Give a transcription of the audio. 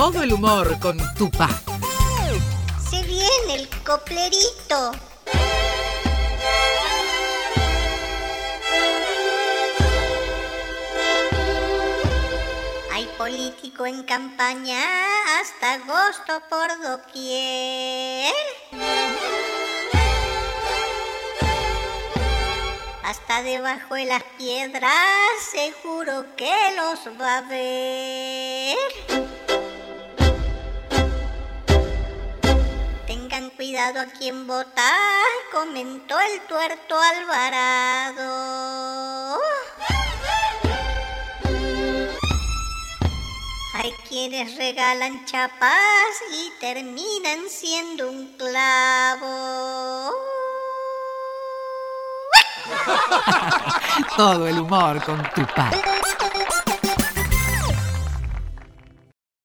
Todo el humor con Tupá. Se viene el coplerito. Hay político en campaña hasta agosto por doquier. Hasta debajo de las piedras seguro que los va a ver. Tengan cuidado a quien votar, comentó el tuerto Alvarado. Hay quienes regalan chapas y terminan siendo un clavo. Todo el humor con Tupá.